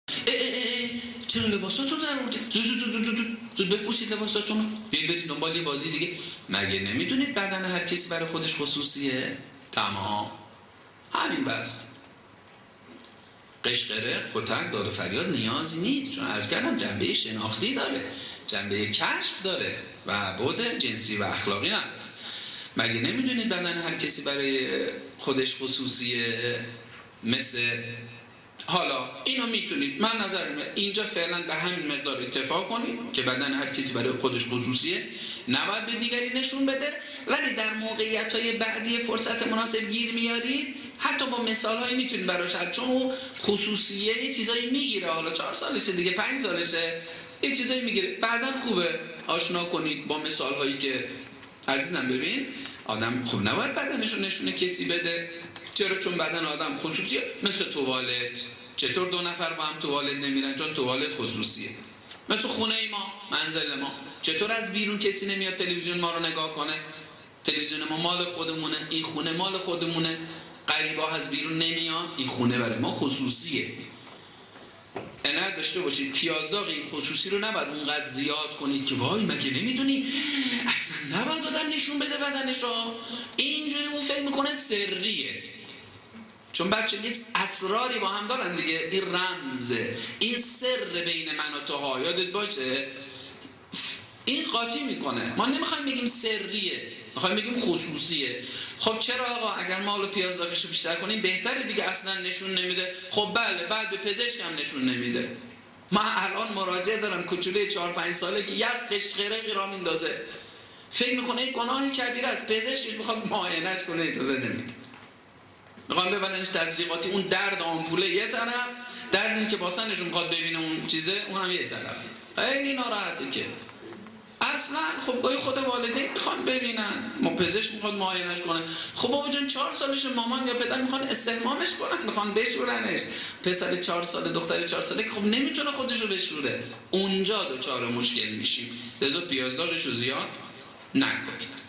چرا لباساتون در آوردید؟ زود بپوشید لباساتون، بیاید برید دنبال یه بازی دیگه. مگه نمیدونید بدن هر کسی برای خودش خصوصیه؟ تمام، همین بس. قشقره، کتک، داد و فریاد نیازی نیست، چون عرض کردم جنبه شناختی داره، جنبه کشف داره و بعد جنسی و اخلاقی نداره. مگه نمیدونید بدن هر کسی برای خودش خصوصیه؟ مثل حالا اینو میتونید، من نظرم اینجا فعلا به همین مقدار اتفاق کنید که بدن هر کسی برای خودش خصوصیه، نباید به دیگری نشون بده. ولی در موقعیت‌های بعدی فرصت مناسب گیر میارید، حتی با مثال‌هایی میتونید براش، چون اون خصوصیه یه چیزایی میگیره، حالا 4 سالشه دیگه، 5 سالشه، یه چیزایی میگیره، بعداً خوبه آشنا کنید با مثال‌هایی که عزیزم ببین آدم خوب نباید بدنش رو نشونه کسی بده. چرا؟ چون بدن آدم خصوصیه. مثل توالت، چطور 2 نفر با هم توالت نمیرن؟ چون توالت خصوصیه. مثل خونه ما، منزل ما، چطور از بیرون کسی نمیاد تلویزیون ما رو نگاه کنه؟ تلویزیون ما مال خودمونه، این خونه مال خودمونه، غریبا از بیرون نمیان، این خونه برای ما خصوصیه. عنایت داشته باشید پیازداغ این خصوصی رو نباید اونقدر زیاد کنید که وای مگه نمیدونی اصلا نباید آدم نشون بده بدنش رو. اینجوری اون فکر میکنه سریه، چون بچه نیست، اسراری با هم دارن دیگه، این رمزه، این سر بین من و توها، یادت باشه این قاطی میکنه. ما نمیخوایم بگیم سریه، میخوایم بگیم خصوصیه. خب چرا آقا اگر ما حالا پیازداغش رو بیشتر کنیم بهتره دیگه، اصلا نشون نمیده. خب بله، بعد به پزشک هم نشون نمیده. من الان مراجعه دارم کوچوله 4-5 ساله که یک قشقره را میندازه، فکر میکنه این گناه کبیره است، پزشکش میخواد معاینش کنه اجازه نمیده، میخوام ببرنش تزریقاتی. اون درد آمپوله یه طرف، درد این که باسنشون میخواد ببینه اون چیزه اونم یه طرف، خیلی ناراحته که اصلا. خب گاهی خود والدین میخوان ببینن، پزشک میخواد معاینش کنه. خب بابا جون 4 سالش مامان یا پدر میخوان استحمامش کنن، میخوان بشورنش. پسر 4 ساله، دختر 4 ساله که خب نمیتونه خودش رو بشوره، اونجا دچار مشکل میشیم. لذا پیازداغش رو زیاد نکنید.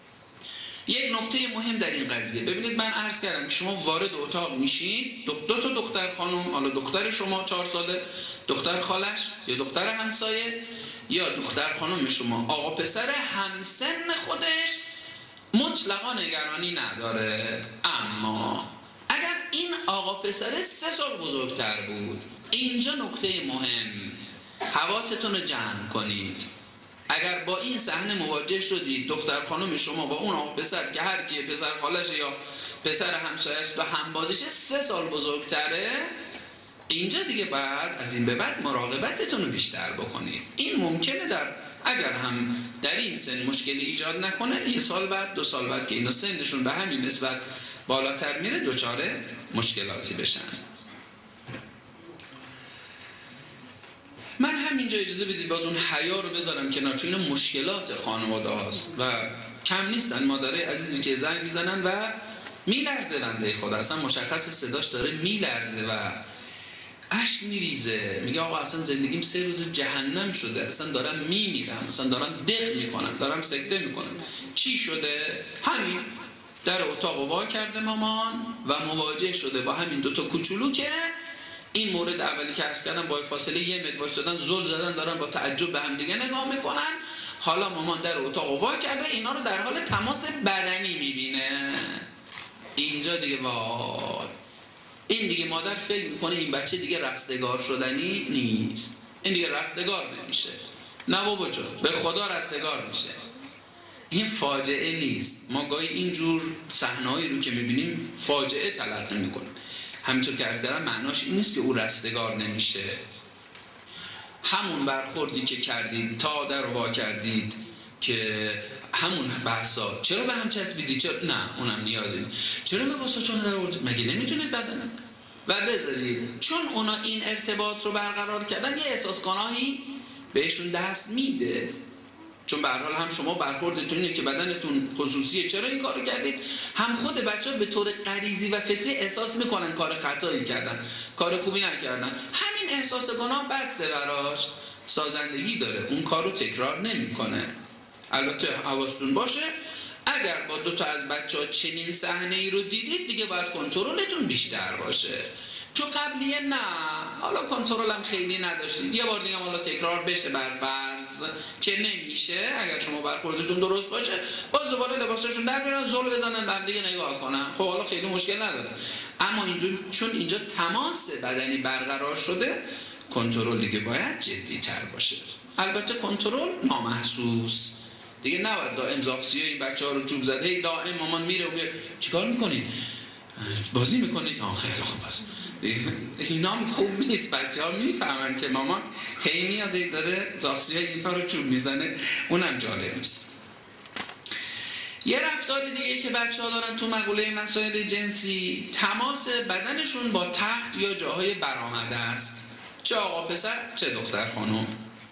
یک نکته مهم در این قضیه، ببینید من عرض کردم که شما وارد اتاق میشین، 2 تا دختر خانم، حالا دختر شما 4 ساله، دختر خالش یا دختر همسایه یا دختر خانم شما، آقا پسر همسن خودش مطلقا نگرانی نداره. اما اگر این آقا پسر 3 سال بزرگتر بود، اینجا نکته مهم، حواستون رو جمع کنید. اگر با این صحنه مواجه شدید، دختر خانم شما با اون آقا پسر که هر کیه، پسر خالشه یا پسر همسایه‌اش، و همبازیش 3 سال بزرگتره، اینجا دیگه بعد از این به بعد مراقبتتون رو بیشتر بکنید. این ممکنه اگر هم در این سن مشکلی ایجاد نکنه، 1 سال بعد 2 سال بعد که اینا سنشون به همین نسبت بالاتر میره، دچار مشکلاتی بشن. من همینجا اجازه بدید باز اون حیا رو بذارم کنار، چون اینا مشکلات خانواده هاست و کم نیستن مادرای عزیزی که زنگ میزنن و میلرزه، بنده خدا اصلا مشخص صداش داره میلرزه و اشک میریزه، میگه آقا اصلا زندگیم 3 روز جهنم شده، اصلا دارم میمیرم، اصلا دارم دق میکنم، دارم سکته میکنم. چی شده؟ همین در اتاق وا کرده مامان و مواجه شده با همین 2 تا کوچولو که این مورد اولی که عرض کردم با فاصله 1 متر وایسادن، زل زدن، دارن با تعجب به هم دیگه نگاه میکنن. حالا مامان در اتاق وا کرده، اینا رو در حال تماس بدنی میبینه. اینجا دیگه وای، این دیگه مادر فکر میکنه این بچه دیگه رستگار شدنی نیست، این دیگه رستگار نمیشه. نه بابا جان، به خدا رستگار میشه. این فاجعه نیست. ما گاهی اینجور صحنه‌هایی رو که میبینیم فاجعه تلقی میکنیم. همینطور که عرض کردم معناش این نیست که او رستگار نمیشه. همون برخوردی که کردید، تا در وا کردید که همون بحثا، چرا به هم چسبیدید؟ چرا؟ نه اونم نیازی نیست. چرا لباساتون در آوردید؟ مگه نمیتونید بدنم؟ و بذارید، چون اونا این ارتباط رو برقرار کردن، یه احساس گناهی بهشون دست میده. چون به هر حال هم شما برخوردتون اینه که بدنتون خصوصیه، چرا این کارو کردید؟ هم خود بچه‌ها به طور غریزی و فطری احساس میکنن کار خطایی کردن، کار خوبی نکردن. همین احساس گناه بسه براش، سازندگی داره، اون کارو تکرار نمیکنه. البته حواستون باشه اگر با 2 تا از بچه‌ها چنین صحنه‌ای رو دیدید، دیگه باید کنترلتون بیشتر باشه. تو قبلیه نه، حالا کنترل هم خیلی نداشتید، یه بار دیگه حالا تکرار بشه بر فرض که نمیشه، اگر شما برخوردتون درست باشه باز دوباره لباسشون در بیارن زل بزنن به هم دیگه نگاه کنن، خب حالا خیلی مشکل نداره. اما چون اینجا تماس بدنی برقرار شده، کنترل دیگه باید جدی تر باشه. البته کنترل نامحسوس دیگه، نباید دائم زاغسیه این بچه‌ها رو چوب زده، هی دائم مامان میره و میاد چیکار میکنید؟ بازی میکنید؟ خیلی خوب است. اینا هم خوب نیست، بچه‌ها میفهمن که مامان هی میاد داره زاغسیه اینها رو چوب میزنه، اونم جالب نیست. یه رفتار دیگه که بچه‌ها دارن تو مقوله مسائل جنسی، تماس بدنشون با تخت یا جاهای برآمده است، چه آقا پسر چه دختر خانم.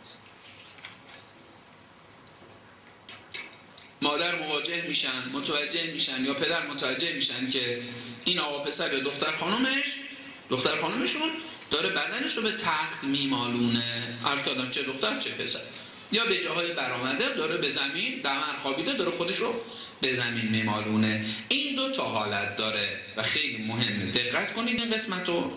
مادر مواجه میشن، متوجه میشن یا پدر متوجه میشن که این آقا پسر یا دختر خانمشون داره بدنش رو به تخت میمالونه، عرض کردم چه دختر چه پسر، یا به جاهای برآمده داره به زمین دمر خوابیده داره خودش رو به زمین میمالونه. این دو تا حالت داره و خیلی مهمه دقت کنید این قسمتو.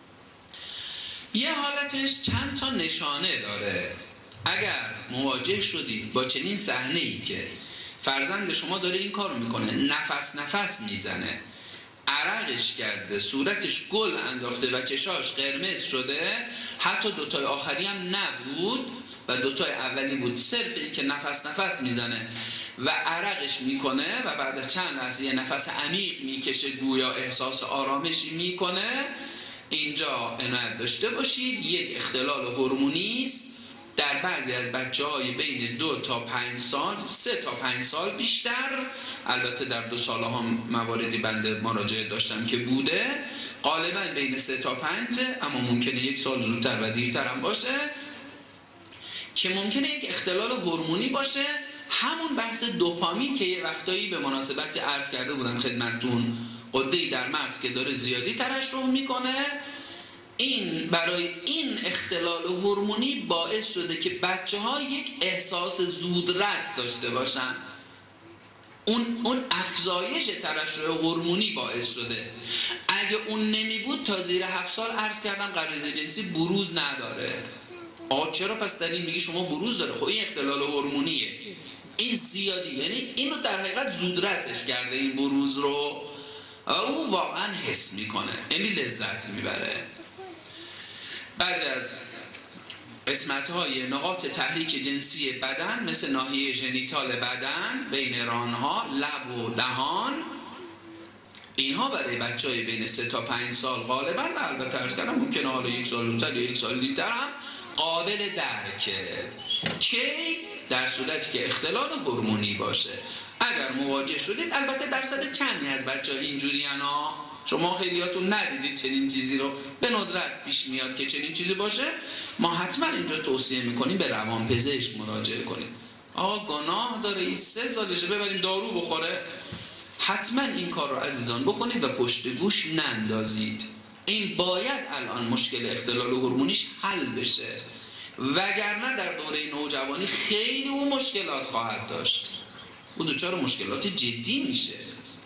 یه حالتش چند تا نشانه داره. اگر مواجه شدید با چنین صحنه‌ای که فرزند شما داره این کارو میکنه، نفس میزنه، عرقش کرده، صورتش گل انداخته و چشاش قرمز شده، حتی دوتای آخری هم نبود و دوتای اولی بود، صرف این که نفس میزنه و عرقش میکنه و بعد از چند لحظه یه نفس عمیق میکشه گویا احساس آرامشی میکنه، اینجا عنایت داشته باشید یک اختلال هورمونی است. در بعضی از بچه‌های بین 2 تا 5 سال، 3 تا 5 سال بیشتر، البته در 2 سال هم مواردی بنده مراجعه داشتم که بوده، غالبا بین 3 تا 5، اما ممکنه 1 سال زودتر و دیرتر هم باشه، که ممکنه یک اختلال هورمونی باشه. همون بحث دوپامین که یه وقتایی به مناسبت عرض کرده بودم خدمتتون، غده‌ای در مغز که داره زیادی ترشح میکنه، این برای این اختلال هورمونی باعث شده که بچه‌ها یک احساس زودرس داشته باشن. اون افزایش ترشح هورمونی باعث شده. اگه اون نمی بود تا زیر 7 سال عرض کردم غریزه جنسی بروز نداره. چرا پس در این میگی شما بروز داره؟ خب این اختلال هورمونیه، این زیادی، یعنی اینو در حقیقت زودرسش کرده این بروز رو، او واقعا حس میکنه، یعنی لذت میبره. بعضی از قسمت‌های نقاط تحریک جنسی بدن مثل ناحیه ژنیتال بدن، بین رانها، لب و دهان، اینها برای بچه‌های بین 3 تا 5 سال غالبا، و البته عرض کردم ممکنه حالا 1 سال زودتر یا 1 سال دیرتر هم قابل درکه، که در صورتی که اختلال هورمونی باشه. اگر مواجه شدید، البته درصد کمی از بچه‌ها اینجوریان ها، شما خیلیاتون ندیدید چنین چیزی رو، به ندرت پیش میاد که چنین چیزی باشه، ما حتما اینجا توصیه میکنیم به روانپزشک مراجعه کنیم. آقا گناه داره این 3 سالشه ببریم دارو بخوره؟ حتما این کار رو عزیزان بکنید و پشت گوش نندازید. این باید الان مشکل اختلال هورمونیش حل بشه، وگرنه در دوره نوجوانی خیلی اون مشکلات خواهد داشت، او دچار مشکلات جدی میشه.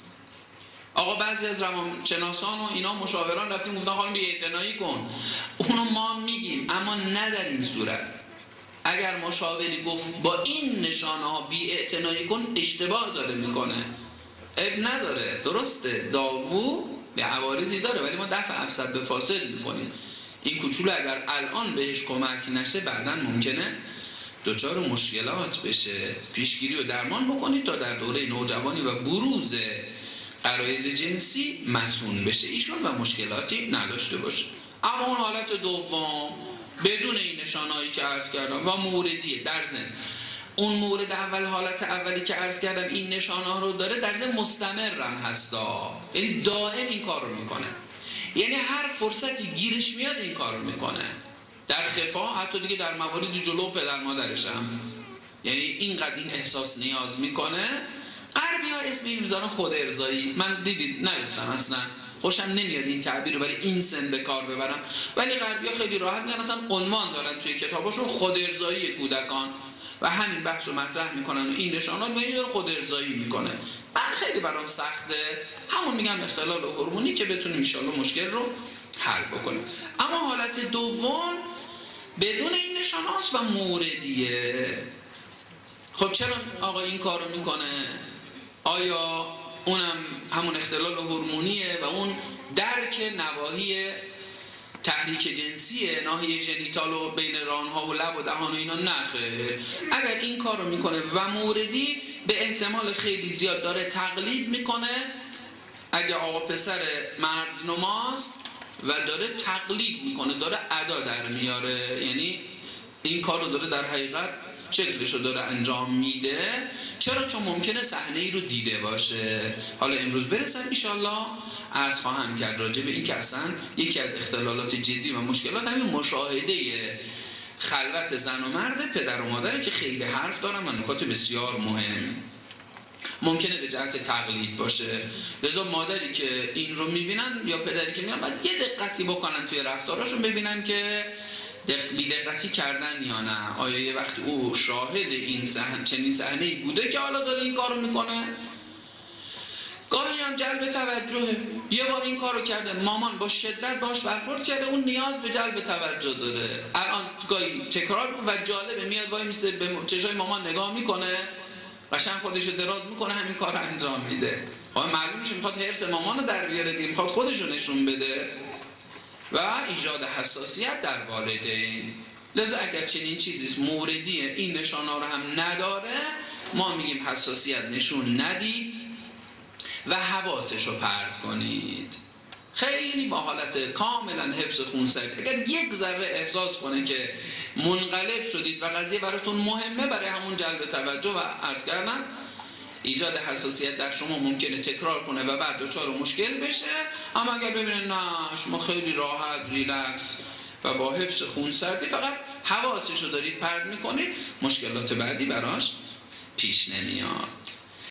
آقا بعضی از روانشناسان و اینا مشاوران رفتیم گفتن خانم بی‌اعتنایی کن، اونو ما میگیم، اما نه در این صورت. اگر مشاوری گفت با این نشانه ها بی‌اعتنایی کن، اشتباه داره میکنه، اب نداره، درسته دارو به عوارضی داره ولی ما دفع افسد به فاسد میکنیم. این کوچولو اگر الان بهش کمک نشه بعداً ممکنه دچار مشکلات بشه. پیشگیری و درمان بکنید تا در دوره نوجوانی و بروز غرایز جنسی مسئول بشه ایشون و مشکلاتی نداشته باشه. اما اون حالت دوم بدون این نشانهایی که عرض کردم و موردیه، در ضمن اون مورد اول، حالت اولی که عرض کردم این نشانه رو داره، در ضمن مستمرم هستا، یعنی دائم این کار رو میکنه، یعنی هر فرصتی گیرش میاد این کار رو میکنه، در خفا، حتی دیگه در موارد جلو پدر مادرش هم، یعنی اینقدر این احساس نیاز میکنه. غربی ها اسم این میذارن خود ارضایی، من دیدید نگفتم اصلا، خوشم نمیاد این تعبیر رو برای این سن به کار ببرم، ولی غربی ها خیلی راحت میگن، مثلا عنوان دارن توی کتاباشون خود ارضایی کودکان و همین بحث رو مطرح میکنن و این نشانات به این خود ارضایی میکنه. من خیلی برام سخته، همون میگم اختلال هورمونی که بتونیم ان شاءالله مشکل رو حل بکنیم. اما حالت دوم بدون این نشانه‌هاست و موردیه. خب چرا آقا این کارو میکنه؟ آیا اونم همون اختلال هورمونیه و اون درک نواحی تحریک جنسیه، ناحیه ژنیتال و بین رانها و لب و دهان و اینا؟ نخیر. اگر این کار رو میکنه و موردی، به احتمال خیلی زیاد داره تقلید میکنه. اگه آقا پسر مرد نماست و داره تقلید میکنه، داره ادا در میاره، یعنی این کار رو داره در حقیقت شکلش رو داره انجام میده. چرا؟ چون ممکنه صحنه ای رو دیده باشه. حالا امروز برسن انشالله عرض خواهم کرد راجع به این که اصلا یکی از اختلالات جدی و مشکلات همین مشاهده خلوت زن و مرد، پدر و مادره، که خیلی حرف دارن و نکات بسیار مهم. ممکنه به جهت تقلید باشه، لذا مادری که این رو میبینن یا پدری که میبینن باید یه دقتی بکنن توی رفتاراشون، ببینن که بی‌دقتی کردن یا نه. آیا یه وقت او شاهد این چنین صحنه‌ای بوده که حالا داره این کارو میکنه؟ گاهی هم جلب توجهه. یه بار این کارو کرده، مامان با شدت باش برخورد کرده، اون نیاز به جلب توجه داره. الان گاهی تکرار و جالبه، میاد وای میسه به چشای مامان نگاه میکنه، قشنگ خودشو دراز میکنه، همین کارو انجام میده. معلوم میشه میخواد حرص مامانو در بیاره دیگه، میخواد خودشو نشون بده و ایجاد حساسیت در والدین. لذا اگر چنین چیزی موردیه، این نشانه رو هم نداره، ما میگیم حساسیت نشون ندید و حواسش رو پرت کنید. خیلی با حالت کاملا حفظ خونسردی، اگر یک ذره احساس کنه که منقلب شدید و قضیه براتون مهمه، برای همون جلب توجه و عرض کردن ایجاد حساسیت در شما ممکنه تکرار کنه و بعد دچار مشکل بشه. اما اگر ببینید نه شما خیلی راحت ریلکس و با حفظ خونسردی فقط حواسش رو دارید پرت میکنید، مشکلات بعدی براش پیش نمیاد.